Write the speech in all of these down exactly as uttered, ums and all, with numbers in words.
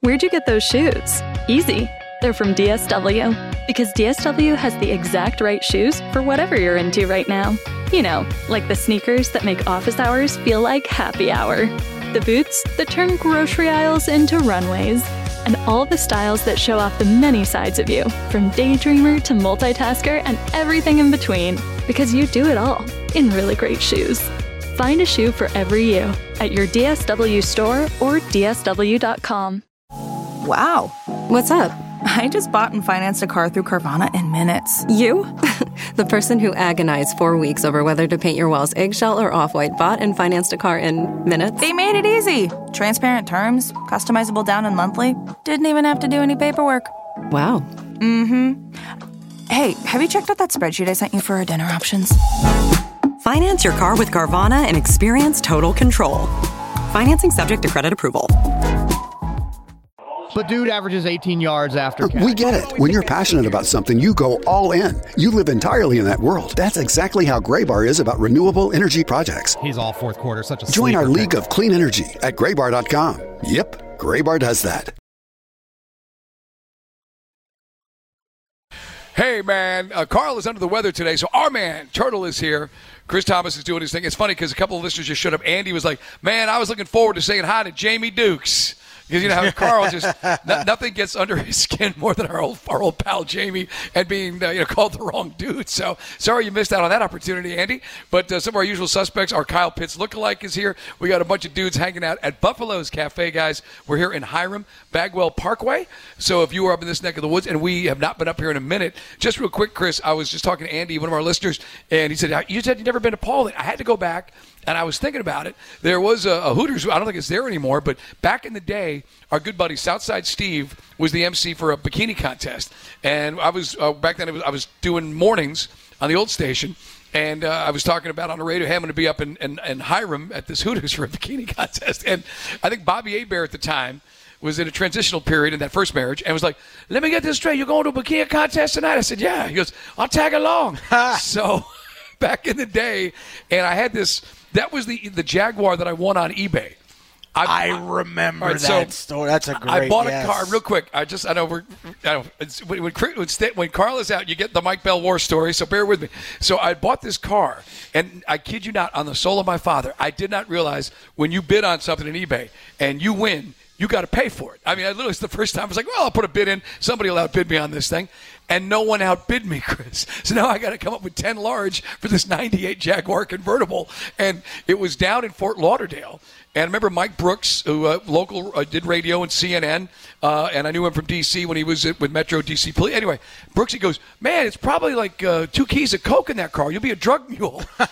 Where'd you get those shoes? Easy. They're from D S W. Because D S W has the exact right shoes for whatever you're into right now. You know, like the sneakers that make office hours feel like happy hour. The boots that turn grocery aisles into runways. And all the styles that show off the many sides of you, from daydreamer to multitasker and everything in between. Because you do it all in really great shoes. Find a shoe for every you at your D S W store or D S W dot com. Wow. What's up? I just bought and financed a car through Carvana in minutes. You? The person who agonized four weeks over whether to paint your walls eggshell or off-white bought and financed a car in minutes? They made it easy. Transparent terms, customizable down and monthly. Didn't even have to do any paperwork. Wow. Mm-hmm. Hey, have you checked out that spreadsheet I sent you for our dinner options? Finance your car with Carvana and experience total control. Financing subject to credit approval. But dude averages eighteen yards after catch. We get it. When you're passionate about something, you go all in. You live entirely in that world. That's exactly how Graybar is about renewable energy projects. He's all fourth quarter, such a Join our sleeper league pick. of clean energy at graybar dot com. Yep, Graybar does that. Hey, man, uh, Carl is under the weather today, so our man, Turtle, is here. Chris Thomas is doing his thing. It's funny because a couple of listeners just showed up. Andy was like, man, I was looking forward to saying hi to Jamie Dukes. Because, you know, how Carl just, no, nothing gets under his skin more than our old our old pal Jamie and being, uh, you know, called the wrong dude. So, sorry you missed out on that opportunity, Andy. But uh, some of our usual suspects, our Kyle Pitts lookalike is here. We got a bunch of dudes hanging out at Buffalo's Cafe, guys. We're here in Hiram, Bagwell Parkway. So, if you are up in this neck of the woods, and we have not been up here in a minute, just real quick, Chris, I was just talking to Andy, one of our listeners, and he said, you said you'd never been to Paulding. I had to go back. And I was thinking about it. There was a, a Hooters. I don't think it's there anymore. But back in the day, our good buddy Southside Steve was the M C for a bikini contest. And I was uh, back then. It was, I was doing mornings on the old station, and uh, I was talking about on the radio having to be up in, in, in Hiram at this Hooters for a bikini contest. And I think Bobby Hebert at the time was in a transitional period in that first marriage and was like, "Let me get this straight. You're going to a bikini contest tonight?" I said, "Yeah." He goes, "I'll tag along." So back in the day, and I had this. That was the the Jaguar that I won on eBay. I, I remember right, that so story. That's a great. I bought yes. a car real quick. I just I know we're I know it's, when when, when when Carl is out, you get the Mike Bell war story. So bear with me. So I bought this car, and I kid you not, on the soul of my father, I did not realize when you bid on something in eBay and you win, you got to pay for it. I mean, I literally, it's the first time I was like, well, I'll put a bid in. Somebody will outbid me on this thing. And no one outbid me, Chris. So now I got to come up with ten large for this ninety-eight Jaguar convertible. And it was down in Fort Lauderdale. And I remember Mike Brooks, who uh, local uh, did radio and C N N, uh, and I knew him from D C when he was with Metro D C Police. Anyway, Brooks, he goes, man, it's probably like uh, two keys of coke in that car. You'll be a drug mule. I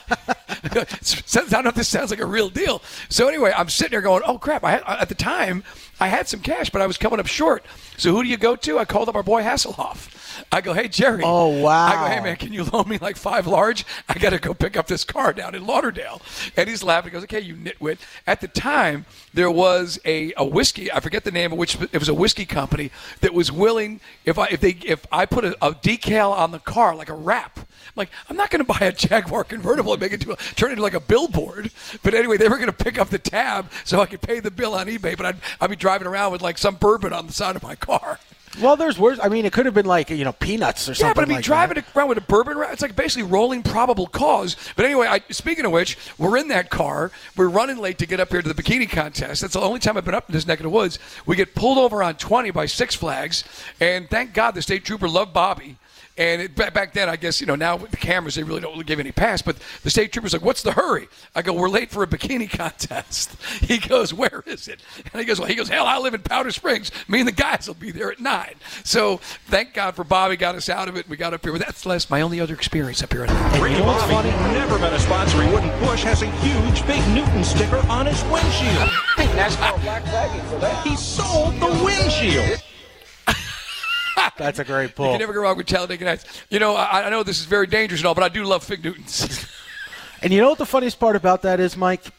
don't know if this sounds like a real deal. So anyway, I'm sitting there going, oh, crap. I had, at the time, I had some cash, but I was coming up short. So who do you go to? I called up our boy Hasselhoff. I go, hey, Jerry. Oh, wow. I go, hey, man, can you loan me like five large? I got to go pick up this car down in Lauderdale. And he's laughing. He goes, okay, you nitwit. At the time, there was a, a whiskey. I forget the name of which. It was a whiskey company that was willing, if I if they if I put a, a decal on the car, like a wrap. I'm like, I'm not going to buy a Jaguar convertible and make it to a, turn it into like a billboard. But anyway, they were going to pick up the tab so I could pay the bill on eBay. But I'd, I'd be driving around with like some bourbon on the side of my car. Well, there's worse. I mean, it could have been like, you know, peanuts or something. Yeah, but I mean, like driving that. around with a bourbon, it's like basically rolling probable cause. But anyway, I, speaking of which, we're in that car. We're running late to get up here to the bikini contest. That's the only time I've been up in this neck of the woods. We get pulled over on twenty by Six Flags, and thank God the state trooper loved Bobby. And it, back then, I guess, you know, now with the cameras, they really don't give any pass. But the state trooper's like, what's the hurry? I go, we're late for a bikini contest. He goes, where is it? And he goes, well, he goes, hell, I live in Powder Springs. Me and the guys will be there at nine. So thank God for Bobby got us out of it. We got up here. But that's less my only other experience up here. Ricky Bobby, never been a sponsor. He wouldn't push, has a huge Big Newton sticker on his windshield. NASCAR black flagging for that. He sold the windshield. That's a great pull. You can never go wrong with Talladega Nights. You know, I, I know this is very dangerous and all, but I do love Fig Newtons. And you know what the funniest part about that is, Mike?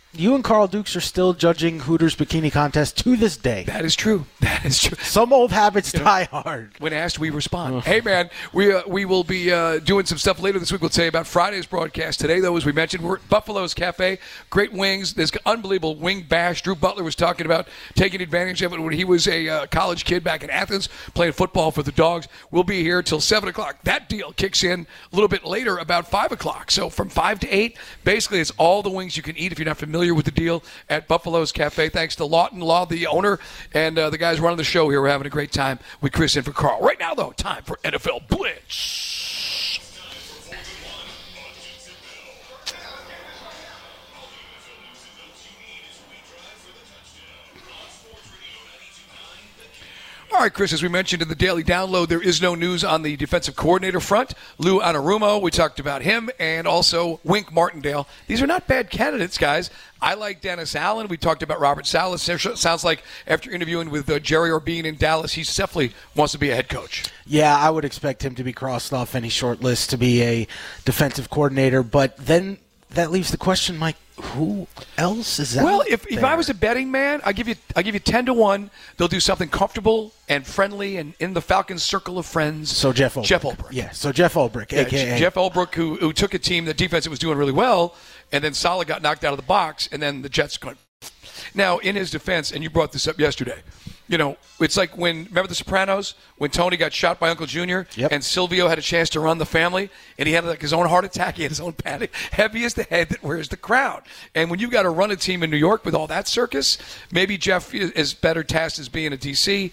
You and Carl Dukes are still judging Hooters bikini contest to this day. That is true. That is true. Some old habits die hard. When asked, we respond. Hey, man, we uh, we will be uh, doing some stuff later this week. We'll tell you about Friday's broadcast. Today, though, as we mentioned, we're at Buffalo's Cafe. Great wings. There's unbelievable wing bash. Drew Butler was talking about taking advantage of it when he was a uh, college kid back in Athens playing football for the Dogs. We'll be here till seven o'clock. That deal kicks in a little bit later, about five o'clock. So from five to eight, basically it's all the wings you can eat if you're not familiar with the deal at Buffalo's Cafe. Thanks to Lawton Law, the owner, and uh, the guys running the show here. We're having a great time with Chris and for Carl. Right now, though, time for N F L Blitz. All right, Chris, as we mentioned in the Daily Download, there is no news on the defensive coordinator front. Lou Anarumo, we talked about him, and also Wink Martindale. These are not bad candidates, guys. I like Dennis Allen. We talked about Robert Saleh. Sounds like after interviewing with uh, Jerry Orbeen in Dallas, he definitely wants to be a head coach. Yeah, I would expect him to be crossed off any short list to be a defensive coordinator. But then that leaves the question, Mike, who else is out Well, if, there? if I was a betting man, I give you I give you ten to one. They'll do something comfortable and friendly and in the Falcons' circle of friends. So Jeff Ulbrich. Jeff Ulbrich. Yeah, so Jeff Ulbrich, yeah, a k a. Jeff Ulbrich, who, who took a team that defense was doing really well, and then Saleh got knocked out of the box, and then the Jets going. Now, in his defense, and you brought this up yesterday, you know, it's like when, remember The Sopranos, when Tony got shot by Uncle Junior, yep. and Silvio had a chance to run the family, and he had like his own heart attack, he had his own panic. Heavy is the head that wears the crown. And when you've got to run a team in New York with all that circus, maybe Jeff is better tasked as being a D C.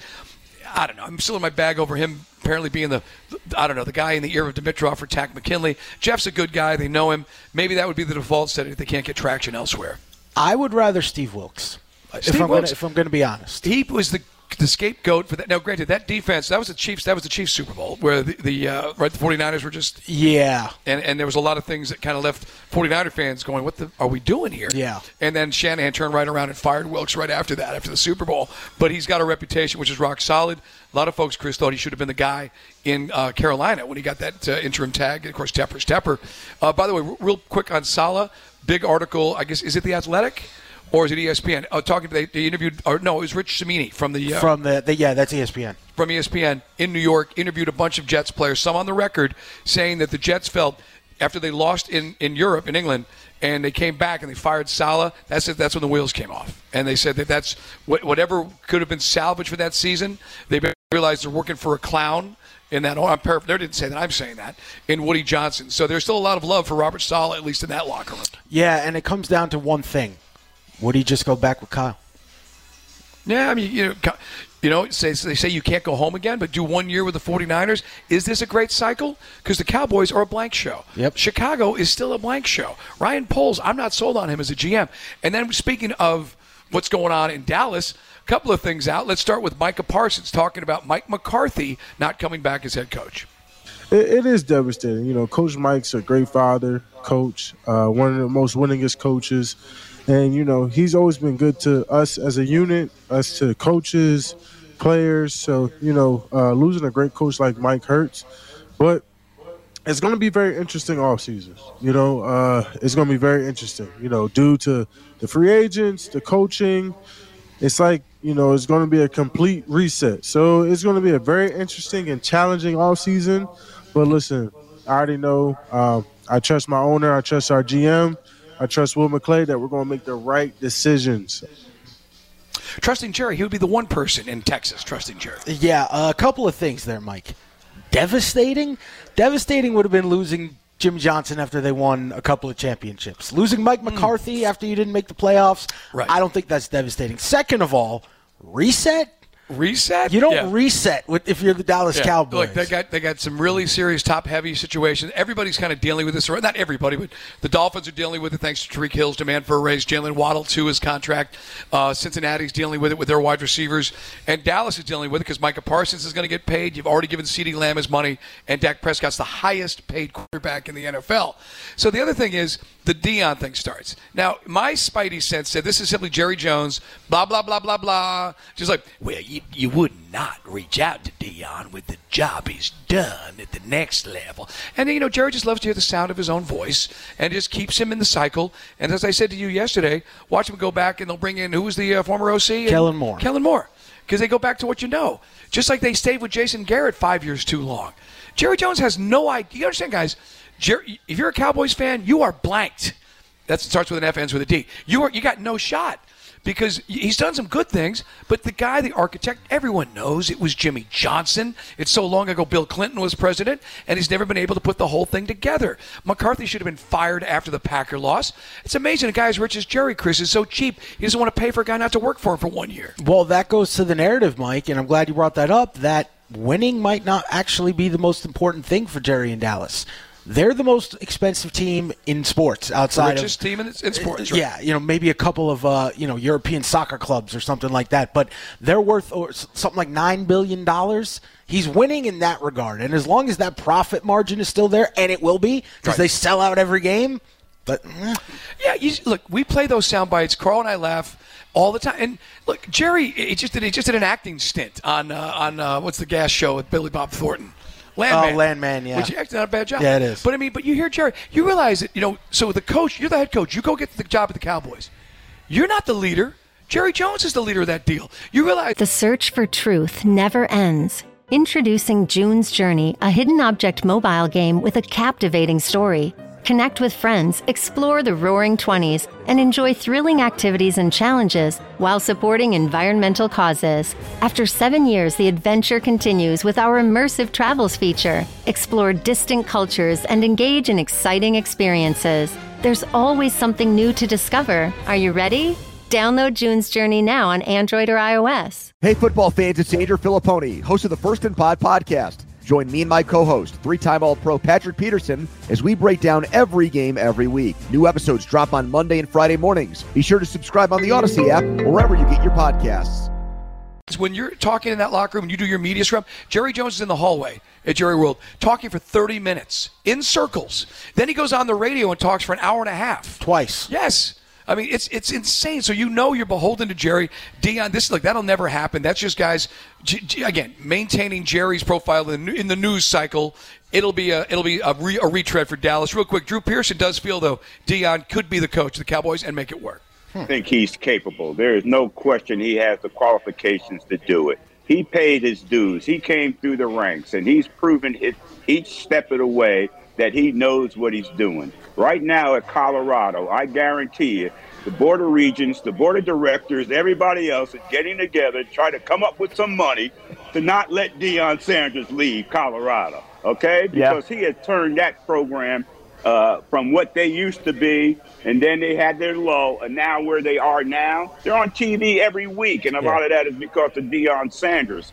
I don't know. I'm still in my bag over him apparently being the, I don't know, the guy in the ear of Dimitrov for Tack McKinley. Jeff's a good guy. They know him. Maybe that would be the default setting if they can't get traction elsewhere. I would rather Steve Wilkes. Steve if I'm Wilkes, gonna, if I'm going to be honest, he was the the scapegoat for that. Now, granted, that defense that was the Chiefs. That was the Chiefs Super Bowl where the, the uh, right the 49ers were just yeah, and and there was a lot of things that kind of left 49er fans going, "What the are we doing here?" Yeah, and then Shanahan turned right around and fired Wilkes right after that, after the Super Bowl. But he's got a reputation which is rock solid. A lot of folks, Chris, thought he should have been the guy in uh, Carolina when he got that uh, interim tag. And of course, Tepper's Tepper. Uh, by the way, r- real quick on Saleh, big article. I guess is it The Athletic? Or is it E S P N? Oh, talking to they, they interviewed. Or no, it was Rich Cimini from the uh, from the, the yeah, that's E S P N. From E S P N in New York, interviewed a bunch of Jets players. Some on the record saying that the Jets felt after they lost in, in Europe, in England, and they came back and they fired Saleh. That's it. That's when the wheels came off, and they said that that's whatever could have been salvaged for that season. They realized they're working for a clown. In that, I'm paraphr- they didn't say that. I'm saying that in Woody Johnson. So there's still a lot of love for Robert Saleh, at least in that locker room. Yeah, and it comes down to one thing. Would he just go back with Kyle? Yeah, I mean, you know, you know, say, they say you can't go home again, but do one year with the 49ers. Is this a great cycle? Because the Cowboys are a blank show. Yep. Chicago is still a blank show. Ryan Poles, I'm not sold on him as a G M. And then speaking of what's going on in Dallas, a couple of things out. Let's start with Micah Parsons talking about Mike McCarthy not coming back as head coach. It, it is devastating. You know, Coach Mike's a great father, coach, uh, one of the most winningest coaches. And, you know, he's always been good to us as a unit, us to coaches, players. So, you know, uh, losing a great coach like Mike hurts. But it's going to be very interesting offseason. You know, uh, it's going to be very interesting, you know, due to the free agents, the coaching. It's like, you know, it's going to be a complete reset. So it's going to be a very interesting and challenging offseason. But listen, I already know uh, I trust my owner. I trust our G M. I trust Will McClay that we're going to make the right decisions. Trusting Jerry, he would be the one person in Texas trusting Jerry. Yeah, a couple of things there, Mike. Devastating? Devastating would have been losing Jim Johnson after they won a couple of championships. Losing Mike McCarthy mm. after you didn't make the playoffs, right. I don't think that's devastating. Second of all, reset? Reset? You don't yeah. reset with, if you're the Dallas yeah. Cowboys. Look, they got they got some really serious top-heavy situations. Everybody's kind of dealing with this. Not everybody, but the Dolphins are dealing with it thanks to Tyreek Hill's demand for a raise. Jalen Waddle, too, his contract. Uh, Cincinnati's dealing with it with their wide receivers. And Dallas is dealing with it because Micah Parsons is going to get paid. You've already given CeeDee Lamb his money. And Dak Prescott's the highest-paid quarterback in the N F L. So the other thing is the Deion thing starts. Now, my spidey sense said this is simply Jerry Jones, blah, blah, blah, blah, blah. Just like, well, you, you would not reach out to Deion with the job he's done at the next level. And, you know, Jerry just loves to hear the sound of his own voice and just keeps him in the cycle. And as I said to you yesterday, watch him go back and they'll bring in, who was the uh, former O C? Kellen Moore. Kellen Moore. Because they go back to what you know. Just like they stayed with Jason Garrett five years too long. Jerry Jones has no idea. You understand, guys? Jerry, if you're a Cowboys fan, you are blanked. That starts with an F, ends with a D. You are, you got no shot because he's done some good things, but the guy, the architect, everyone knows it was Jimmy Johnson. It's so long ago Bill Clinton was president, and he's never been able to put the whole thing together. McCarthy should have been fired after the Packer loss. It's amazing a guy as rich as Jerry, Chris, is so cheap. He doesn't want to pay for a guy not to work for him for one year. Well, that goes to the narrative, Mike, and I'm glad you brought that up, that winning might not actually be the most important thing for Jerry in Dallas. They're the most expensive team in sports outside the richest of team in, in sports. Right? Yeah, you know, maybe a couple of uh, you know European soccer clubs or something like that. But they're worth or something like nine billion dollars. He's winning in that regard, and as long as that profit margin is still there, and it will be because right. they sell out every game. But eh. yeah, you, look, we play those sound bites. Carl and I laugh all the time. And look, Jerry, he just did he just did an acting stint on uh, on uh, what's the gas show with Billy Bob Thornton. Landman. Oh, Landman, yeah. Which actually not a bad job. Yeah, it is. But I mean, but you hear Jerry, you realize that, you know, so the coach, you're the head coach, you go get the job at the Cowboys. You're not the leader. Jerry Jones is the leader of that deal. You realize the search for truth never ends. Introducing June's Journey, a hidden object mobile game with a captivating story. Connect with friends, explore the Roaring Twenties, and enjoy thrilling activities and challenges while supporting environmental causes. After seven years, the adventure continues with our immersive travels feature. Explore distant cultures and engage in exciting experiences. There's always something new to discover. Are you ready? Download June's Journey now on Android or iOS. Hey, football fans, it's Andrew Filipponi, host of the First and Pod podcast. Join me and my co-host, three-time All-Pro Patrick Peterson, as we break down every game every week. New episodes drop on Monday and Friday mornings. Be sure to subscribe on the Odyssey app or wherever you get your podcasts. When you're talking in that locker room and you do your media scrum, Jerry Jones is in the hallway at Jerry World talking for thirty minutes in circles. Then he goes on the radio and talks for an hour and a half. Twice. Yes. I mean, it's it's insane. So you know you're beholden to Jerry. Deion, this like that'll never happen. That's just guys, G- G- again, maintaining Jerry's profile in the, in the news cycle. It'll be a it'll be a, re- a retread for Dallas. Real quick, Drew Pearson does feel though Deion could be the coach of the Cowboys and make it work. I think he's capable. There is no question he has the qualifications to do it. He paid his dues. He came through the ranks, and he's proven it each step of the way that he knows what he's doing. Right now at Colorado, I guarantee you, the Board of Regents, the Board of Directors, everybody else is getting together to try to come up with some money to not let Deion Sanders leave Colorado, okay? Because yeah. he has turned that program uh, from what they used to be, and then they had their lull, and now where they are now, they're on T V every week, and a yeah. lot of that is because of Deion Sanders.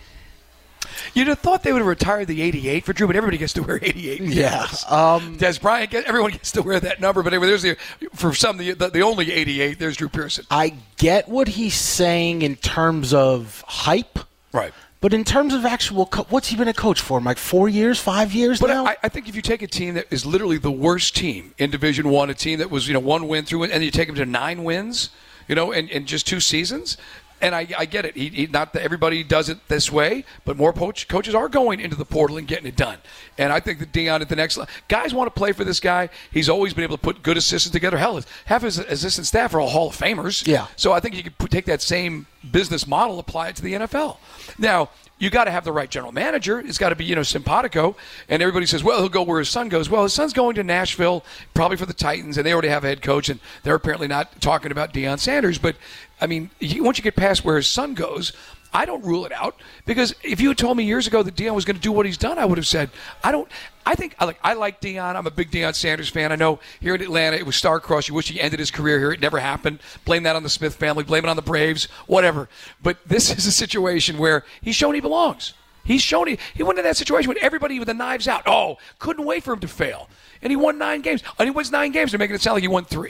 You'd have thought they would have retired the eighty-eight for Drew, but everybody gets to wear eighty-eight. Yeah. Um, Des Bryant, everyone gets to wear that number, but anyway, there's the for some the, the the only eighty-eight. There's Drew Pearson. I get what he's saying in terms of hype, right? But in terms of actual, co- what's he been a coach for? Like four years, five years but now? I, I think if you take a team that is literally the worst team in Division One, a team that was you know one win through, and you take them to nine wins, you know, in, in just two seasons. And I, I get it. He, he, not that everybody does it this way, but more coach, coaches are going into the portal and getting it done. And I think that Deion at the next level, guys want to play for this guy. He's always been able to put good assistants together. Hell, half his assistant staff are all Hall of Famers. Yeah. So I think you could put, take that same business model, apply it to the N F L. Now, you got to have the right general manager. It's got to be, you know, simpatico. And everybody says, well, he'll go where his son goes. Well, his son's going to Nashville, probably for the Titans, and they already have a head coach, and they're apparently not talking about Deion Sanders. But, I mean, once you get past where his son goes, I don't rule it out, because if you had told me years ago that Deion was going to do what he's done, I would have said, I don't – I think I like I like Deion. I'm a big Deion Sanders fan. I know here in Atlanta it was star-crossed. You wish he ended his career here. It never happened. Blame that on the Smith family. Blame it on the Braves. Whatever. But this is a situation where he's shown he belongs. He's shown he, he went in that situation with everybody with the knives out. Oh, couldn't wait for him to fail. And he won nine games. And he wins nine games. They're making it sound like he won three.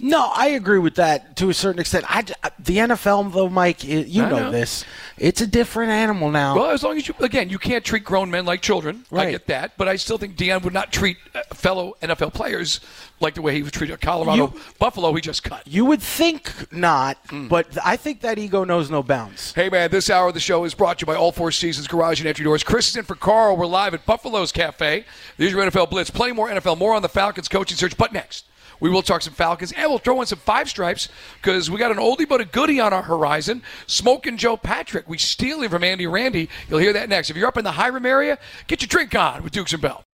No, I agree with that to a certain extent. I, the N F L, though, Mike, it, you know, know this. It's a different animal now. Well, as long as you, again, you can't treat grown men like children. Right. I get that. But I still think Deion would not treat fellow N F L players like the way he would treat a Colorado you, Buffalo he just cut. You would think not, mm. but I think that ego knows no bounds. Hey, man, this hour of the show is brought to you by All Four Seasons Garage and Entry Doors. Chris is in for Carl. We're live at Buffalo's Cafe. There's your N F L Blitz. Plenty more N F L, more on the Falcons coaching search. But next, we will talk some Falcons, and we'll throw in some five stripes because we got an oldie but a goodie on our horizon. Smoking Joe Patrick. We steal him from Andy Randy. You'll hear that next. If you're up in the Hiram area, get your drink on with Dukes and Bell.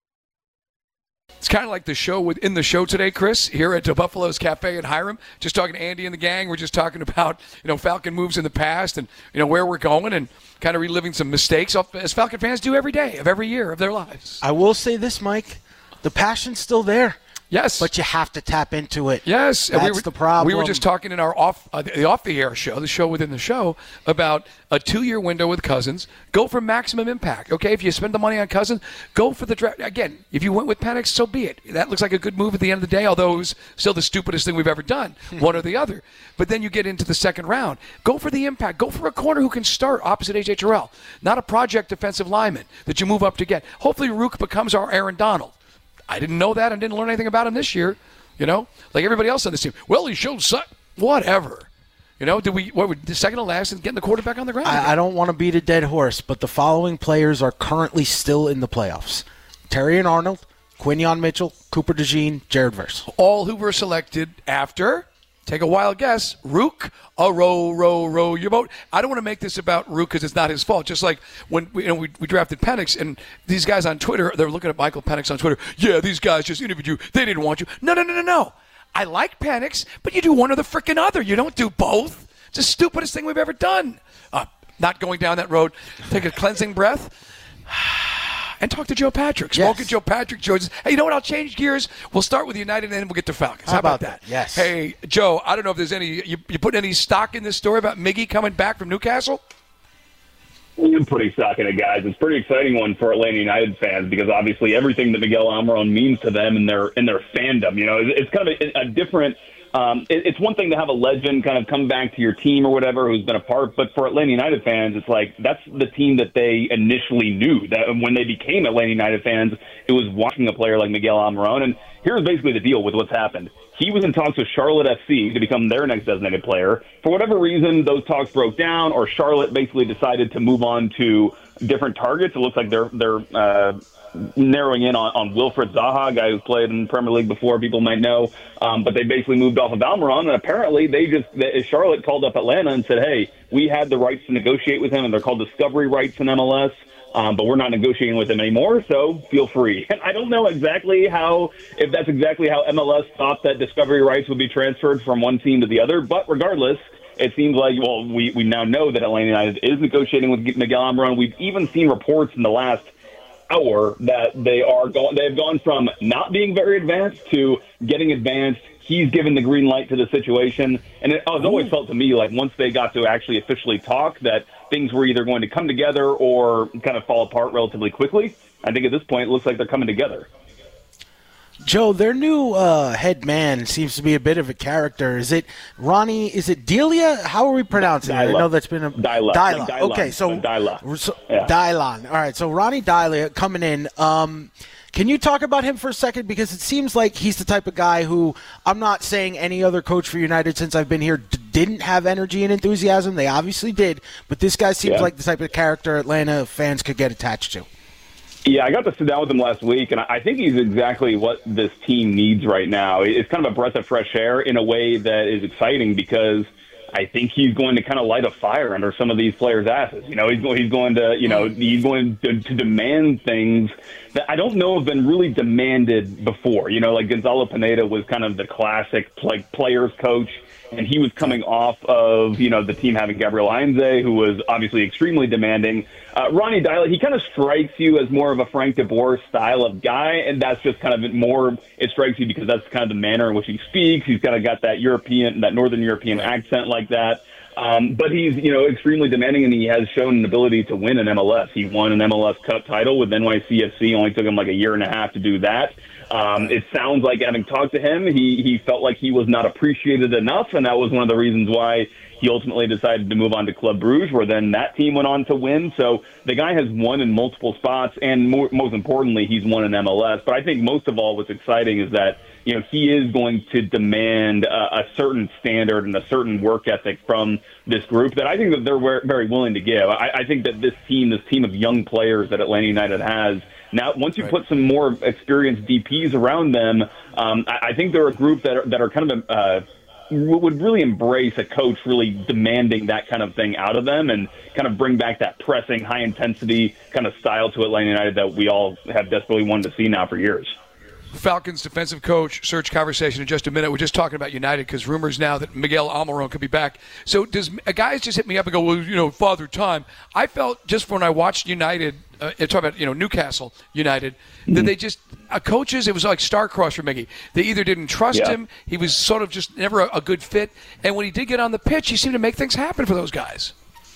It's kind of like the show within the show today, Chris, here at Buffalo's Cafe in Hiram. Just talking to Andy and the gang. We're just talking about, you know, Falcon moves in the past and, you know, where we're going and kind of reliving some mistakes, as Falcon fans do every day of every year of their lives. I will say this, Mike. The passion's still there. Yes. But you have to tap into it. Yes. That's we were, the problem. We were just talking in our off uh, the off-the-air show, the show within the show, about a two-year window with Cousins. Go for maximum impact, okay? If you spend the money on Cousins, go for the draft. Again, if you went with Penix, so be it. That looks like a good move at the end of the day, although it was still the stupidest thing we've ever done, one or the other. But then you get into the second round. Go for the impact. Go for a corner who can start opposite A J Terrell, not a project defensive lineman that you move up to get. Hopefully Rook becomes our Aaron Donald. I didn't know that and didn't learn anything about him this year, you know, like everybody else on this team. Well, he showed some, whatever. You know, did we, what, the second to last and getting the quarterback on the ground? I, I don't want to beat a dead horse, but the following players are currently still in the playoffs. Terry and Arnold, Quinyon Mitchell, Cooper DeJean, Jared Verse. All who were selected after, take a wild guess, Rook, a row, row, row your boat. I don't want to make this about Rook because it's not his fault. Just like when we, you know, we, we drafted Penix, and these guys on Twitter, they're looking at Michael Penix on Twitter. Yeah, these guys just interviewed you. They didn't want you. No, no, no, no, no. I like Penix, but you do one or the freaking other. You don't do both. It's the stupidest thing we've ever done. Uh, not going down that road. Take a cleansing breath. And talk to Joe Patrick. Smoking yes. Joe Patrick. Joe says, hey, you know what? I'll change gears. We'll start with United, and then we'll get to Falcons. How, How about, about that? that? Yes. Hey, Joe, I don't know if there's any you, – you putting any stock in this story about Miggy coming back from Newcastle? I'm putting stock in it, guys. It's a pretty exciting one for Atlanta United fans because obviously everything that Miguel Almiron means to them and their in their fandom. You know, it's kind of a, a different – Um, it, it's one thing to have a legend kind of come back to your team or whatever who's been a part, but for Atlanta United fans, it's like that's the team that they initially knew. That when they became Atlanta United fans, it was watching a player like Miguel Almiron. And here's basically the deal with what's happened. He was in talks with Charlotte F C to become their next designated player. For whatever reason, those talks broke down, or Charlotte basically decided to move on to different targets. It looks like they're they're uh, narrowing in on, on Wilfred Zaha, a guy who's played in the Premier League before, people might know. Um, but they basically moved off of Almiron, and apparently they just they, Charlotte called up Atlanta and said, hey, we had the rights to negotiate with him, and they're called discovery rights in M L S. Um, but we're not negotiating with him anymore, so feel free. And I don't know exactly how, if that's exactly how M L S thought that discovery rights would be transferred from one team to the other. But regardless, it seems like, well, we, we now know that Atlanta United is negotiating with Miguel Almiron. We've even seen reports in the last hour that they are going, they've gone from not being very advanced to getting advanced. He's given the green light to the situation. And it has always felt to me like once they got to actually officially talk that things were either going to come together or kind of fall apart relatively quickly. I think at this point it looks like they're coming together. Joe, their new uh, head man seems to be a bit of a character. Is it Ronnie? Is it Delia? How are we pronouncing it? I know that's been a Dyla. Dyla. Like Dylan, okay, so Dyla. So, yeah. Dylan. All right, so Ronnie Dyla coming in. Um, can you talk about him for a second? Because it seems like he's the type of guy who, I'm not saying any other coach for United since I've been here d- didn't have energy and enthusiasm. They obviously did. But this guy seems yeah. like the type of character Atlanta fans could get attached to. Yeah, I got to sit down with him last week, and I think he's exactly what this team needs right now. It's kind of a breath of fresh air in a way that is exciting because I think he's going to kind of light a fire under some of these players' asses. You know, he's going, he's going to, you know, he's going to, to demand things that I don't know have been really demanded before. You know, like Gonzalo Pineda was kind of the classic like players coach, and he was coming off of, you know, the team having Gabriel Heinze, who was obviously extremely demanding. Uh, Ronnie Dyla, he kind of strikes you as more of a Frank de Boer style of guy, and that's just kind of more, it strikes you because that's kind of the manner in which he speaks. He's kind of got that European, that Northern European accent like that. Um, but he's, you know, extremely demanding, and he has shown an ability to win an M L S. He won an M L S Cup title with N Y C F C. Only took him like a year and a half to do that. Um, it sounds like, having talked to him, he, he felt like he was not appreciated enough, and that was one of the reasons why he ultimately decided to move on to Club Brugge, where then that team went on to win. So the guy has won in multiple spots, and more, most importantly, he's won in M L S. But I think most of all what's exciting is that, you know, he is going to demand a, a certain standard and a certain work ethic from this group that I think that they're very willing to give. I, I think that this team, this team of young players that Atlanta United has, now, once you right. put some more experienced D Ps around them, um, I, I think they're a group that are, that are kind of uh, would really embrace a coach really demanding that kind of thing out of them and kind of bring back that pressing, high-intensity kind of style to Atlanta United that we all have desperately wanted to see now for years. Falcons defensive coach search conversation in just a minute. We're just talking about United because rumors now that Miguel Almiron could be back. So does a guys just hit me up and go, well, you know, Father Time. I felt just when I watched United, uh, talking about, you know, Newcastle United, mm-hmm. that they just uh, coaches. It was like star-crossed for Miggy. They either didn't trust yeah. him. He was sort of just never a, a good fit. And when he did get on the pitch, he seemed to make things happen for those guys.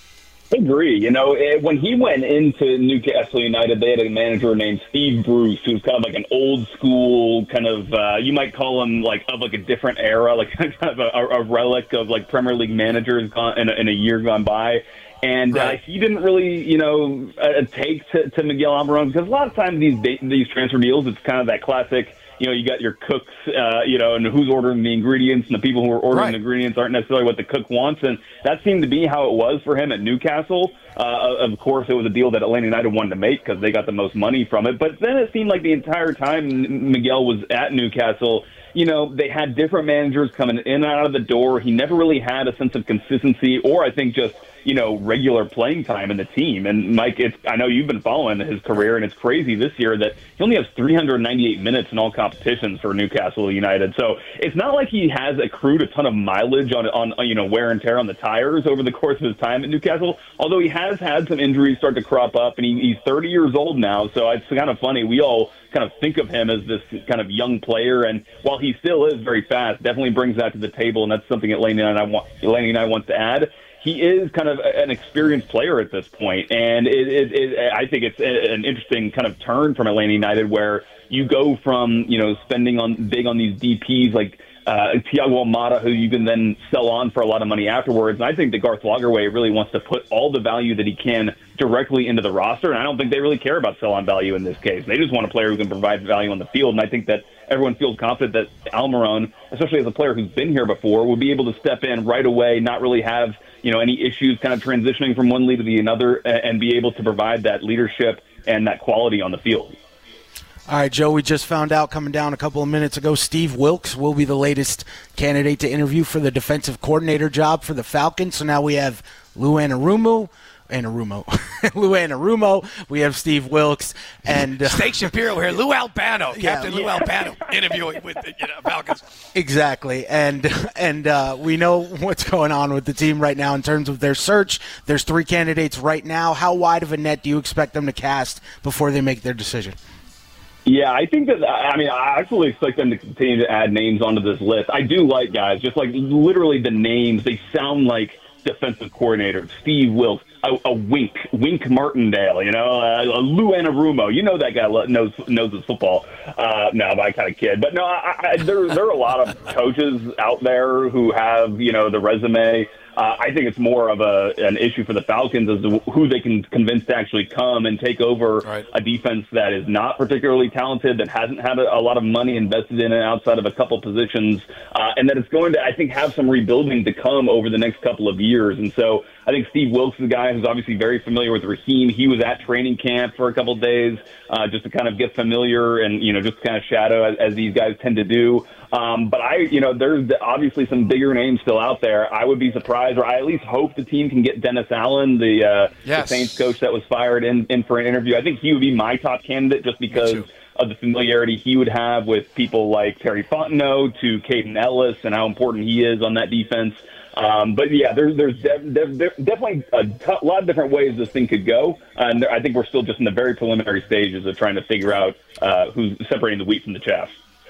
I agree. You know, it, when he went into Newcastle United, they had a manager named Steve Bruce, who was kind of like an old school kind of, uh, you might call him like of like a different era, like kind of a, a relic of like Premier League managers gone in a, in a year gone by. And right. uh, he didn't really, you know, uh, take to, to Miguel Almiron, because a lot of times these these transfer deals, it's kind of that classic, you know, you got your cooks, uh, you know, and who's ordering the ingredients, and the people who are ordering right. the ingredients aren't necessarily what the cook wants. And that seemed to be how it was for him at Newcastle. Uh, of course, it was a deal that Atlanta United wanted to make because they got the most money from it. But then it seemed like the entire time Miguel was at Newcastle, you know, they had different managers coming in and out of the door. He never really had a sense of consistency, or I think just, you know, regular playing time in the team. And Mike, it's, I know you've been following his career, and it's crazy this year that he only has three hundred ninety-eight minutes in all competitions for Newcastle United. So it's not like he has accrued a ton of mileage on, on, you know, wear and tear on the tires over the course of his time at Newcastle, although he has had some injuries start to crop up, and he, he's thirty years old now. So it's kind of funny. We all kind of think of him as this kind of young player, and while he still is very fast, definitely brings that to the table, and that's something Atlanta and I want, Atlanta and I want to add. He is kind of an experienced player at this point, and it, it, it, I think it's an interesting kind of turn from Atlanta United, where you go from, you know, spending on big on these D Ps like uh, Thiago Almada, who you can then sell on for a lot of money afterwards. And I think that Garth Lagerwey really wants to put all the value that he can directly into the roster, and I don't think they really care about sell-on value in this case. They just want a player who can provide value on the field, and I think that everyone feels confident that Almiron, especially as a player who's been here before, will be able to step in right away, not really have, you know, any issues kind of transitioning from one league to the another, and be able to provide that leadership and that quality on the field. All right, Joe, we just found out coming down a couple of minutes ago, Steve Wilks will be the latest candidate to interview for the defensive coordinator job for the Falcons. So now we have Lou Anarumo. Anarumo. Lou Anarumo. We have Steve Wilks. And uh, Steak Shapiro here. Lou Albano. Yeah, Captain yeah. Lou Albano interviewing with the you know, Falcons. Exactly. And and uh, we know what's going on with the team right now in terms of their search. There's three candidates right now. How wide of a net do you expect them to cast before they make their decision? Yeah, I think that, I mean, I actually expect them to continue to add names onto this list. I do like guys, just like literally the names, they sound like defensive coordinators. Steve Wilks, a, a Wink, Wink Martindale, you know, uh, a Lou Anarumo. You know that guy knows knows his football. Uh, no, I kind of kid. But no, I, I, there, there are a lot of coaches out there who have, you know, the resume. Uh, I think it's more of a an issue for the Falcons as to who they can convince to actually come and take over right. a defense that is not particularly talented, that hasn't had a, a lot of money invested in it outside of a couple positions, uh, and that it's going to, I think, have some rebuilding to come over the next couple of years. And so I think Steve Wilks is a guy who's obviously very familiar with Raheem. He was at training camp for a couple of days uh, just to kind of get familiar and, you know, just kind of shadow as, as these guys tend to do. Um, but I, you know, there's obviously some bigger names still out there. I would be surprised, or I at least hope the team can get Dennis Allen, the, uh, yes. the Saints coach that was fired, in, in for an interview. I think he would be my top candidate just because of the familiarity he would have with people like Terry Fontenot, to Caden Ellis, and how important he is on that defense. Um, but yeah, there's there's def- def- def- definitely a t- lot of different ways this thing could go, and I think we're still just in the very preliminary stages of trying to figure out uh, who's separating the wheat from the chaff.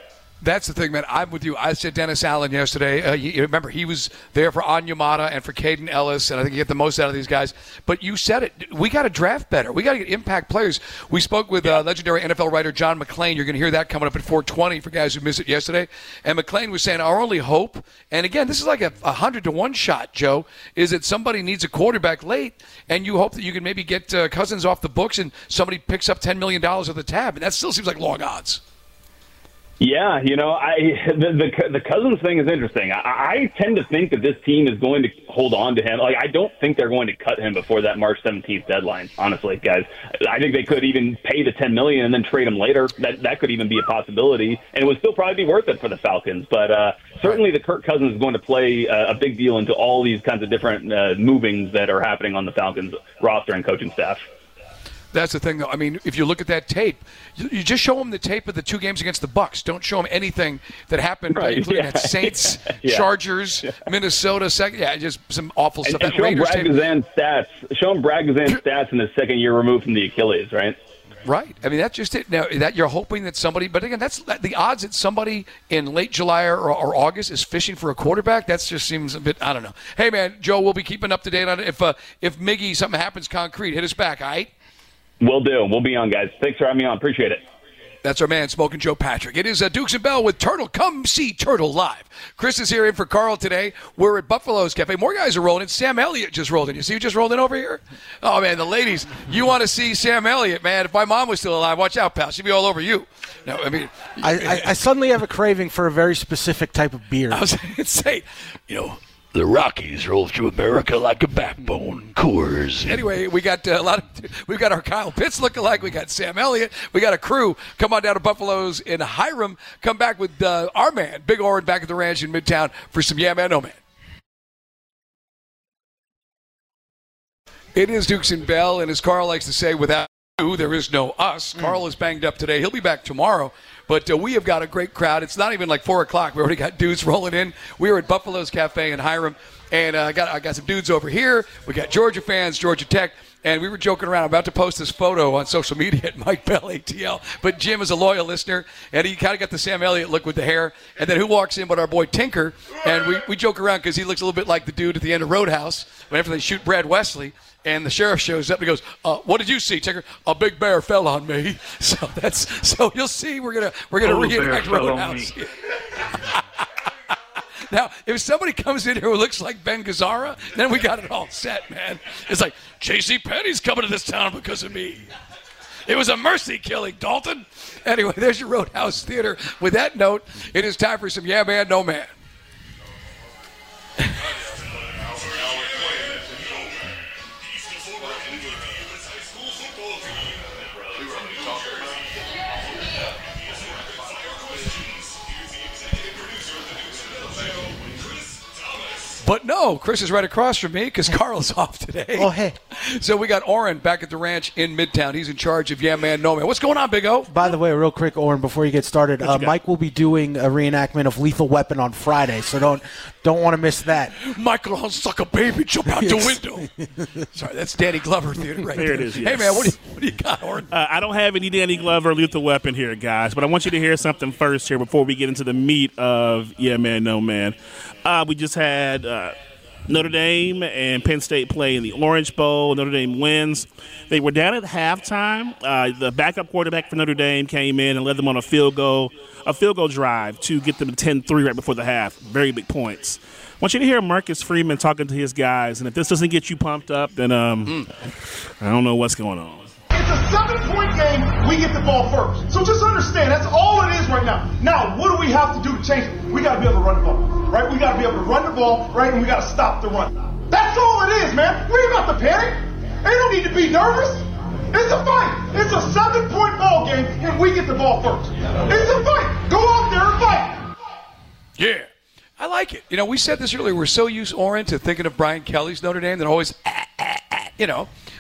That's the thing, man. I'm with you. I said Dennis Allen yesterday. Uh, you, you remember, he was there for Onyemata and for Caden Ellis, and I think you get the most out of these guys. But you said it. We got to draft better. We got to get impact players. We spoke with uh, legendary N F L writer John McClain. You're going to hear that coming up at four twenty for guys who missed it yesterday. And McClain was saying our only hope, and again, this is like a one hundred to one shot, Joe, is that somebody needs a quarterback late, and you hope that you can maybe get uh, Cousins off the books and somebody picks up ten million dollars of the tab. And that still seems like long odds. Yeah, you know, I the the, the Cousins thing is interesting. I, I tend to think that this team is going to hold on to him. Like, I don't think they're going to cut him before that March seventeenth deadline. Honestly, guys, I think they could even pay the ten million dollars and then trade him later. That that could even be a possibility, and it would still probably be worth it for the Falcons. But uh, certainly, the Kirk Cousins is going to play a, a big deal into all these kinds of different uh, movings that are happening on the Falcons roster and coaching staff. That's the thing, though. I mean, if you look at that tape, you, you just show them the tape of the two games against the Bucks. Don't show them anything that happened, right, including yeah. that Saints, yeah. Chargers, yeah. Minnesota. Second, yeah, just some awful and, stuff. And that show him Raiders tape. Bragazan stats. Show him Bragazan stats in his second year removed from the Achilles, right? Right. I mean, that's just it. Now, that you're hoping that somebody, but again, that's the odds that somebody in late July or, or August is fishing for a quarterback. That just seems a bit, I don't know. Hey, man, Joe, we'll be keeping up to date on it. If uh, if Miggy, something happens concrete, hit us back, all right? Will do. We'll be on, guys. Thanks for having me on. Appreciate it. That's our man, Smoking Joe Patrick. It is uh, Dukes and Bell with Turtle. Come see Turtle live. Chris is here in for Carl today. We're at Buffalo's Cafe. More guys are rolling in. Sam Elliott just rolled in. You see who just rolled in over here? Oh, man, the ladies. You want to see Sam Elliott, man. If my mom was still alive, watch out, pal. She'd be all over you. No, I mean. I, I, I suddenly have a craving for a very specific type of beer. I was going to say, you know. The Rockies roll through America like a backbone. Coors. Anyway, we got uh, a lot of. We've got our Kyle Pitts lookalike. We got Sam Elliott. We got a crew. Come on down to Buffalo's in Hiram. Come back with uh, our man, Big Oren, back at the ranch in Midtown for some Yeah Man, No Man. It is Dukes and Bell, and as Carl likes to say, without you, there is no us. Mm. Carl is banged up today. He'll be back tomorrow. But uh, we have got a great crowd. It's not even like four o'clock. We already got dudes rolling in. We were at Buffalo's Cafe in Hiram, and uh, I got I got some dudes over here. We got Georgia fans, Georgia Tech, and we were joking around. I'm about to post this photo on social media at Mike Bell A T L. But Jim is a loyal listener, and he kind of got the Sam Elliott look with the hair. And then who walks in but our boy Tinker, and we, we joke around because he looks a little bit like the dude at the end of Roadhouse whenever they shoot Brad Wesley. And the sheriff shows up and he goes, uh, "What did you see, Tinker? A big bear fell on me." So that's so you'll see. We're gonna we're gonna reenact Roadhouse. Now, if somebody comes in here who looks like Ben Gazzara, then we got it all set, man. It's like J C Penney's coming to this town because of me. It was a mercy killing, Dalton. Anyway, there's your Roadhouse Theater. With that note, it is time for some Yeah Man, No Man. But no, Chris is right across from me because Carl's off today. Oh, hey. So we got Oren back at the ranch in Midtown. He's in charge of Yeah Man, No Man. What's going on, Big O? By the way, real quick, Oren, before you get started, uh, Mike will be doing a reenactment of Lethal Weapon on Friday, so don't don't want to miss that. Michael, I'll suck a baby, jump out the window. Sorry, that's Danny Glover theater right there. There it is, yes. Hey, man, what do you, what do you got, Oren? Uh, I don't have any Danny Glover Lethal Weapon here, guys, but I want you to hear something first here before we get into the meat of Yeah Man, No Man. Uh, we just had... Uh, Notre Dame and Penn State play in the Orange Bowl. Notre Dame wins. They were down at halftime. Uh, the backup quarterback for Notre Dame came in and led them on a field goal, a field goal drive to get them to ten three right before the half. Very big points. I want you to hear Marcus Freeman talking to his guys, and if this doesn't get you pumped up, then um, mm. I don't know what's going on. It's a seven-point game. We get the ball first. So just understand, that's all it is right now. Now, what do we have to do to change it? We got to be able to run the ball, right? We got to be able to run the ball, right? And we got to stop the run. That's all it is, man. We ain't about to panic. They don't need to be nervous. It's a fight. It's a seven-point ball game, and we get the ball first. It's a fight. Go out there and fight. Yeah. I like it. You know, we said this earlier. We're so used, Oren, to thinking of Brian Kelly's Notre Dame that always, ah, ah, ah, you know.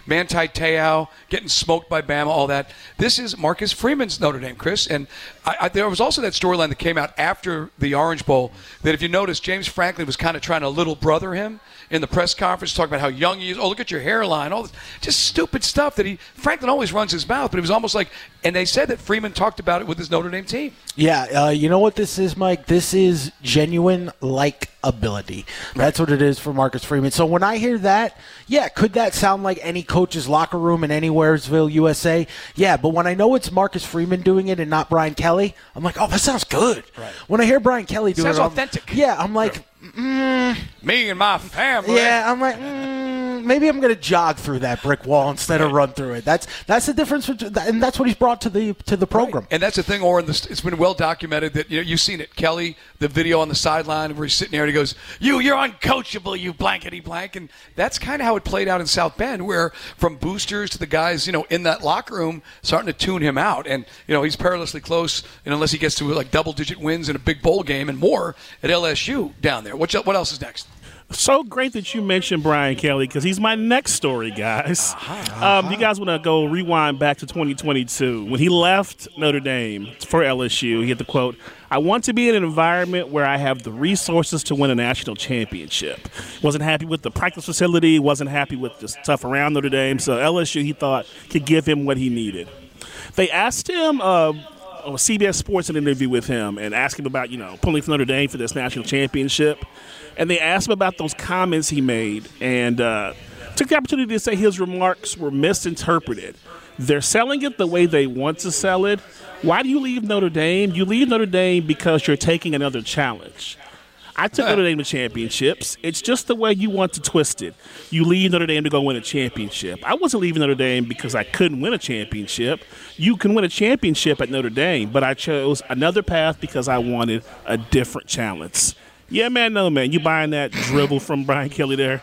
Manti Te'o getting smoked by Bama, all that. This is Marcus Freeman's Notre Dame, Chris. And I, I, there was also that storyline that came out after the Orange Bowl that if you notice, James Franklin was kind of trying to little brother him in the press conference, talking about how young he is. Oh, look at your hairline. All this just stupid stuff that he – Franklin always runs his mouth, but it was almost like – and they said that Freeman talked about it with his Notre Dame team. Yeah, uh, you know what this is, Mike? This is genuine likability. That's what it is for Marcus Freeman. So when I hear that, yeah, could that sound like any coach's locker room in Anywheresville, U S A? Yeah, but when I know it's Marcus Freeman doing it and not Brian Kelly, I'm like, oh, that sounds good. Right. When I hear Brian Kelly doing sounds it, I'm, authentic. Yeah, I'm like, mm, me and my family. Yeah, I'm like, mm, maybe I'm going to jog through that brick wall instead of run through it. That's that's the difference, and that's what he's brought to the to the program. Right. And that's the thing, Oren. It's been well documented that you know you've seen it. Kelly, the video on the sideline where he's sitting there and he goes, "You, you're uncoachable, you blankety blank," and that's kind of how it played out in South Bend, where from boosters to the guys, you know, in that locker room starting to tune him out, and you know he's perilously close, and unless he gets to like double-digit wins in a big bowl game and more at L S U down there. What what else is next? So great that you mentioned Brian Kelly because he's my next story, guys. Uh-huh. Um, you guys want to go rewind back to twenty twenty-two. When he left Notre Dame for L S U, he had the quote, "I want to be in an environment where I have the resources to win a national championship." Wasn't happy with the practice facility, wasn't happy with the stuff around Notre Dame, so L S U, he thought, could give him what he needed. They asked him uh, on C B S Sports an interview with him and asked him about, you know, pulling for Notre Dame for this national championship. And they asked him about those comments he made and uh, took the opportunity to say his remarks were misinterpreted. They're selling it the way they want to sell it. Why do you leave Notre Dame? You leave Notre Dame because you're taking another challenge. I took Notre Dame to championships. It's just the way you want to twist it. You leave Notre Dame to go win a championship. I wasn't leaving Notre Dame because I couldn't win a championship. You can win a championship at Notre Dame, but I chose another path because I wanted a different challenge. Yeah, man, no, man. You buying that dribble from Brian Kelly there?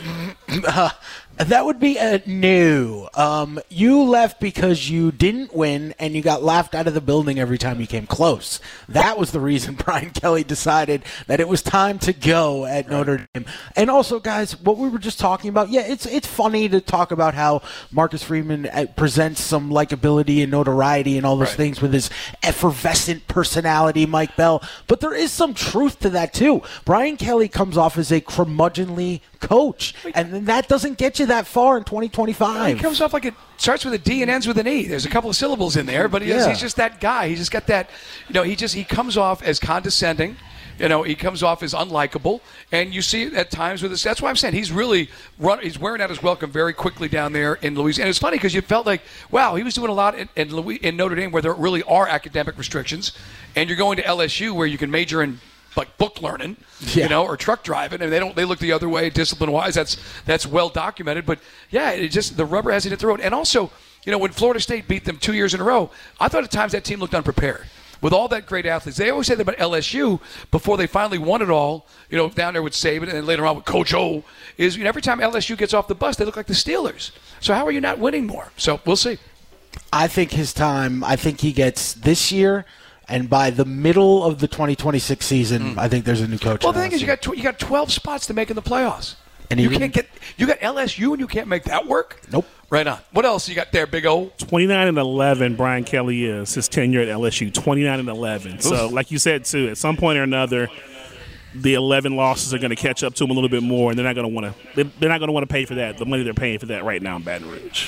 Uh, that would be a no. Um, you left because you didn't win and you got laughed out of the building every time you came close. That was the reason Brian Kelly decided that it was time to go at Notre Dame. And also, guys, what we were just talking about, yeah, it's it's funny to talk about how Marcus Freeman presents some likability and notoriety and all those right. things with his effervescent personality, Mike Bell. But there is some truth to that, too. Brian Kelly comes off as a curmudgeonly coach, and then that doesn't get you that far in twenty twenty-five. He comes off like it starts with a D and ends with an E. There's a couple of syllables in there, but he yeah. he's just that guy. He just got that, you know, he just he comes off as condescending. You know, he comes off as unlikable, and you see it at times with this. That's why I'm saying he's really run, he's wearing out his welcome very quickly down there in Louisiana. And it's funny because you felt like, wow, he was doing a lot in, in, Louis, in Notre Dame where there really are academic restrictions, and you're going to L S U where you can major in like book learning, yeah. you know, or truck driving, and they don't. They look the other way, discipline-wise. That's that's well documented. But yeah, it just the rubber hasn't hit the road. And also, you know, when Florida State beat them two years in a row, I thought at times that team looked unprepared. With all that great athletes, they always said that about L S U before they finally won it all. You know, down there with Saban, and then later on with Coach O. Is you know, every time L S U gets off the bus, they look like the Steelers. So how are you not winning more? So we'll see. I think his time. I think he gets this year. And by the middle of the twenty twenty-six season, mm. I think there's a new coach. Well, the thing is, you got tw- you got twelve spots to make in the playoffs, and you can't get you got L S U, and you can't make that work. Nope. Right on. What else you got there, Big O? twenty-nine and eleven. Brian Kelly is his tenure at L S U. twenty-nine and eleven. Oof. So, like you said too, at some point or another, the eleven losses are going to catch up to him a little bit more, and they're not going to want to. They're not going to want to pay for that. The money they're paying for that right now in Baton Rouge.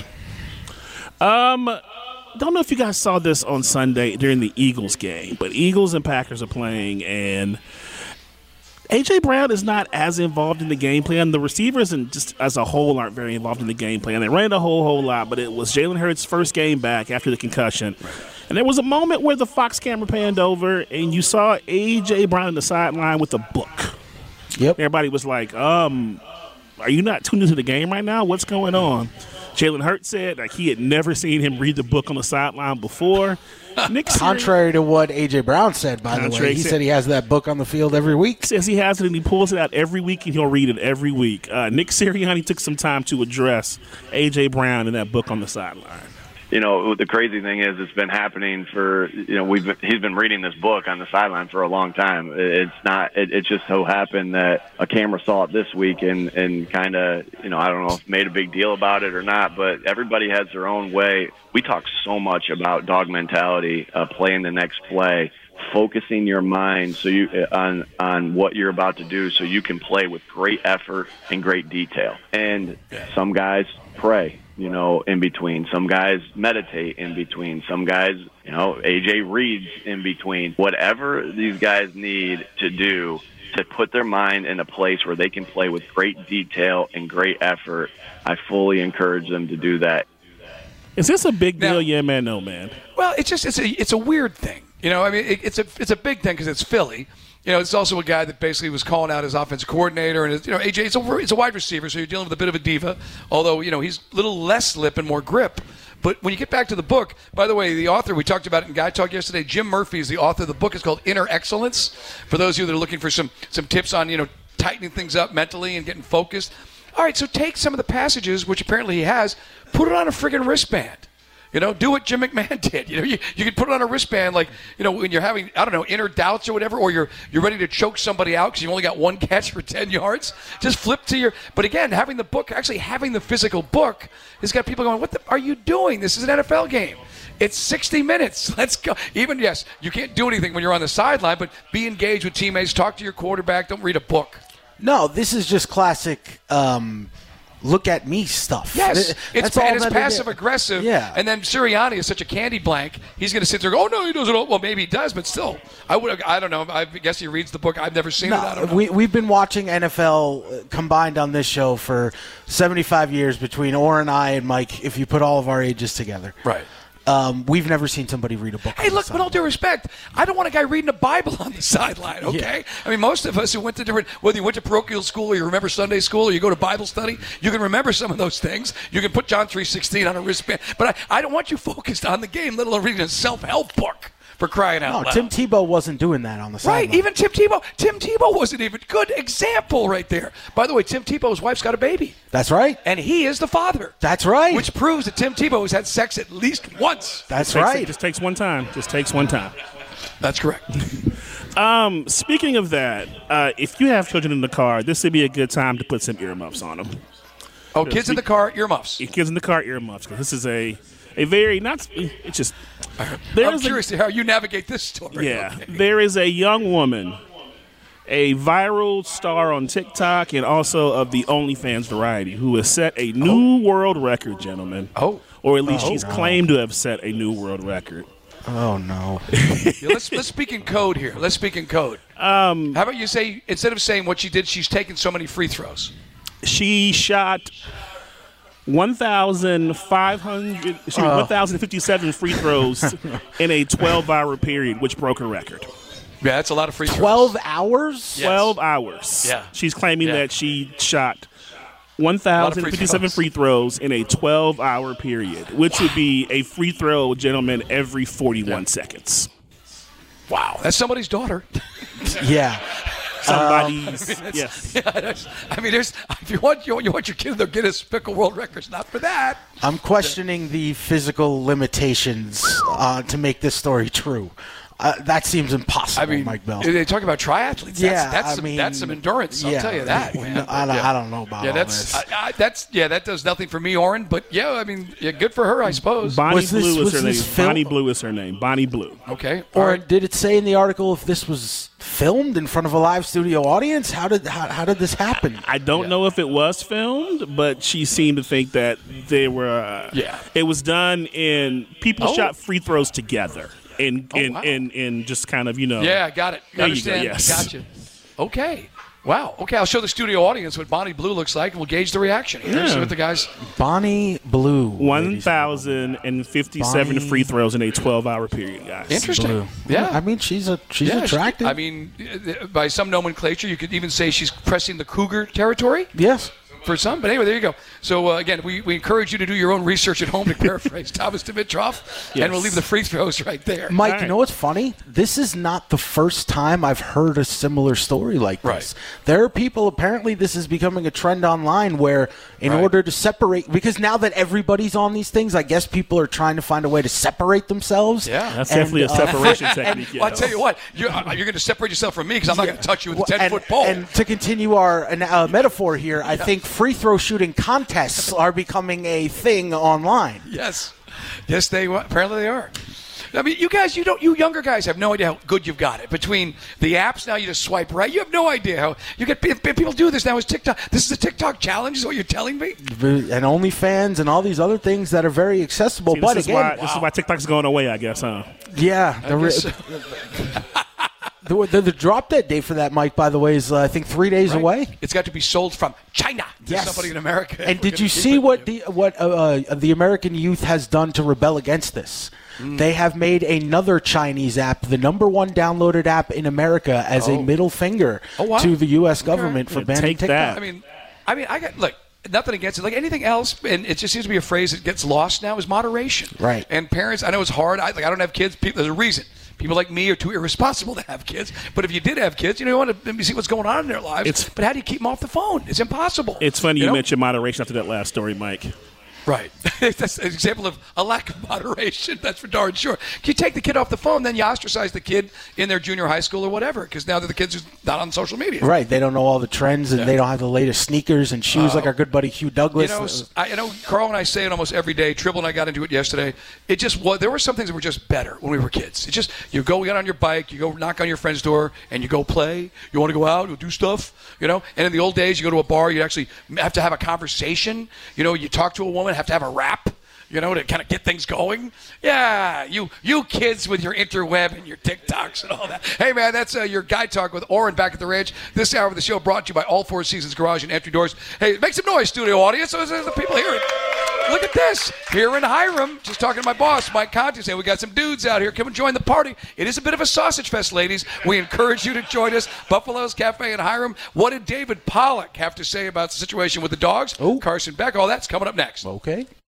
Um. Don't know if you guys saw this on Sunday during the Eagles game, but Eagles and Packers are playing, and A J. Brown is not as involved in the game plan. The receivers and just as a whole aren't very involved in the game plan. They ran a whole, whole lot, but it was Jalen Hurts' first game back after the concussion. Right. And there was a moment where the Fox camera panned over, and you saw A J. Brown on the sideline with a book. Yep. Everybody was like, um, are you not tuned into the game right now? What's going on? Jalen Hurts said like he had never seen him read the book on the sideline before. Nick Contrary Sirianni, to what A J. Brown said, by the way. He said, said he has that book on the field every week. Says he has it, and he pulls it out every week, and he'll read it every week. Uh, Nick Sirianni took some time to address A J. Brown and that book on the sideline. you know, the crazy thing is it's been happening for, you know, we've been, he's been reading this book on the sideline for a long time. It's not, it, it just so happened that a camera saw it this week and, and kind of, you know, I don't know if made a big deal about it or not, but everybody has their own way. We talk so much about dog mentality, uh, playing the next play, focusing your mind so you on on what you're about to do so you can play with great effort and great detail. And some guys pray, you know, in between. Some guys meditate in between. Some guys, you know, A J reads in between. Whatever these guys need to do to put their mind in a place where they can play with great detail and great effort, I fully encourage them to do that. Is this a big deal? Now, yeah, man, no, man. Well, it's just it's a it's a weird thing. You know, I mean, it, it's a it's a big thing because it's Philly. You know, it's also a guy that basically was calling out his offensive coordinator, and you know, A J, it's a it's a wide receiver, so you're dealing with a bit of a diva. Although you know he's a little less lip and more grip. But when you get back to the book, by the way, the author, we talked about it in Guy Talk yesterday, Jim Murphy is the author of the book. It's called Inner Excellence. For those of you that are looking for some some tips on, you know, tightening things up mentally and getting focused. All right, so take some of the passages, which apparently he has, put it on a friggin' wristband. You know, do what Jim McMahon did. You know, you, you can put it on a wristband, like, you know, when you're having, I don't know, inner doubts or whatever, or you're you're ready to choke somebody out because you've only got one catch for ten yards. Just flip to your, but again, having the book, actually having the physical book, has got people going, what the, are you doing? This is an N F L game. It's sixty minutes. Let's go. Even, yes, you can't do anything when you're on the sideline, but be engaged with teammates. Talk to your quarterback. Don't read a book. No, this is just classic um, look at me stuff. Yes, That's it's, all and it's that passive it aggressive. Yeah. And then Sirianni is such a candy blank. He's going to sit there and go, oh, no, he doesn't. Well, maybe he does, but still. I would. I don't know. I guess he reads the book. I've never seen no, it. I don't know. We, we've been watching N F L combined on this show for seventy-five years between Orr and I and Mike, if you put all of our ages together. Right. Um, we've never seen somebody read a book. Hey, look, with all due respect, I don't want a guy reading a Bible on the sideline, okay? Yeah. I mean, most of us who went to different, whether you went to parochial school or you remember Sunday school or you go to Bible study, you can remember some of those things. You can put John three sixteen on a wristband. But I, I don't want you focused on the game, let alone reading a self-help book. For crying out no, loud. Tim Tebow wasn't doing that on the sideline. Right, even Tim Tebow. Tim Tebow wasn't even. Good example right there. By the way, Tim Tebow's wife's got a baby. That's right. And he is the father. That's right. Which proves that Tim Tebow has had sex at least once. That's just right. Takes, it just takes one time. Just takes one time. That's correct. um, speaking of that, uh, if you have children in the car, this would be a good time to put some earmuffs on them. Oh, kids in the car, earmuffs. Kids in the car, earmuffs. Because this is a, a very, not, it's just. I'm curious to how you navigate this story. Yeah. Okay. There is a young woman, a viral star on TikTok and also of the OnlyFans variety, who has set a new oh. world record, gentlemen. Oh. Or at least oh, she's no. claimed to have set a new world record. Oh, no. yeah, let's, let's speak in code here. Let's speak in code. Um, how about you say, instead of saying what she did, she's taken so many free throws? She shot one thousand five hundred, excuse me, uh. one thousand fifty-seven free throws in a twelve-hour period, which broke her record. Yeah, that's a lot of free throws. twelve hours? twelve yes. hours. Yeah. She's claiming yeah. that she shot one thousand fifty-seven free throws in a twelve-hour period, which wow. would be a free throw, gentlemen, every forty-one yeah. seconds. Wow. That's somebody's daughter. yeah. Somebody's, um, I mean, yes. Yeah, I mean, there's if you want you, you want your kid to get Guinness Pickle World Records, not for that. I'm questioning the physical limitations uh, to make this story true. Uh, that seems impossible, I mean, Mike Bell. They talk about triathletes. That's, yeah, that's, I some, mean, that's some endurance. I'll yeah, tell you that. Man. No, I, don't, yeah. I don't know about yeah, all that's, this. I, I, that's yeah, that does nothing for me, Oren. But yeah, I mean, yeah, good for her, I suppose. Bonnie was Blue this, is her name. Film? Bonnie Blue is her name. Bonnie Blue. Okay. Or right. did it say in the article if this was filmed in front of a live studio audience? How did how, how did this happen? I don't yeah. know if it was filmed, but she seemed to think that they were. Uh, yeah. It was done in people oh. shot free throws together. And oh, and, wow. and and just kind of, you know. Yeah, got it. There Understand. You go, yes. Gotcha. Okay. Wow. Okay, I'll show the studio audience what Bonnie Blue looks like, and we'll gauge the reaction here. Yeah. See what the guys. Bonnie Blue. one thousand fifty-seven Bonnie... free throws in a twelve-hour period, guys. Interesting. Blue. Yeah. I mean, she's a she's yeah, attractive. She, I mean, by some nomenclature, you could even say she's pressing the cougar territory. Yes. for some. But anyway, there you go. So, uh, again, we, we encourage you to do your own research at home, to paraphrase Thomas Dimitroff, Yes. and we'll leave the free throws right there. Mike, All right. you know what's funny? This is not the first time I've heard a similar story like this. Right. There are people, apparently this is becoming a trend online where in Right. order to separate, because now that everybody's on these things, I guess people are trying to find a way to separate themselves. Yeah. That's And, definitely a uh, separation and- technique. Well, I tell you what, you're, uh, you're going to separate yourself from me because I'm not going to touch you with a Well, ten-foot and, pole. And to continue our uh, metaphor here, I think free throw shooting contests are becoming a thing online. Yes, yes, they apparently they are. I mean, you guys, you don't, you younger guys have no idea how good you've got it. Between the apps now, you just swipe right. You have no idea how you get. People do this now. Is TikTok? This is a TikTok challenge? Is what you're telling me? And OnlyFans and all these other things that are very accessible. See, but this, is again, why, this is why TikTok's going away, I guess, huh? yeah, I the, guess re- so. the, the, the drop dead date for that, Mike, by the way, is uh, I think three days Right. away. It's got to be sold from China to Yes. somebody in America. And We're did gonna you keep see it. what the what uh, uh, the American youth has done to rebel against this? Mm. They have made another Chinese app, the number one downloaded app in America, as Oh. a middle finger Oh, wow. to the U S government for Yeah, banning take TikTok. that. I mean, I mean, I got look. Nothing against it. Like anything else, and it just seems to be a phrase that gets lost now, is moderation. Right. And parents, I know it's hard. I, like, I don't have kids. People, there's a reason. People like me are too irresponsible to have kids. But if you did have kids, you know, you want to maybe see what's going on in their lives. It's- but how do you keep them off the phone? It's impossible. It's funny you, know? mentioned moderation after that last story, Mike. Right. That's an example of a lack of moderation. That's for darn sure. You take the kid off the phone, then you ostracize the kid in their junior high school or whatever, because now they're the kids who's not on social media. Right, they don't know all the trends, and Yeah. they don't have the latest sneakers and shoes Uh, like our good buddy Hugh You Douglas. know, I, you know, Carl and I say it almost every day. Tribble and I got into it yesterday. It just was, there were some things that were just better when we were kids. It's just you go get on your bike, you go knock on your friend's door, and you go play. You want to go out, you do stuff, you know. And in the old days, you go to a bar, you actually have to have a conversation. You know, you talk to a woman, have to have a rap. You know, to kind of get things going. Yeah, you you kids with your interweb and your TikToks and all that. Hey, man, that's uh, your Guy Talk with Oren back at the ranch. This hour of the show brought to you by All Four Seasons Garage and Entry Doors. Hey, make some noise, studio audience, so the people hear it. Look at this. Here in Hiram, just talking to my boss, Mike Conti, saying we got some dudes out here. Come and join the party. It is a bit of a sausage fest, ladies. We encourage you to join us. Buffalo's Cafe in Hiram. What did David Pollack have to say about the situation with the dogs? Carson Beck. All that's coming up next. Okay.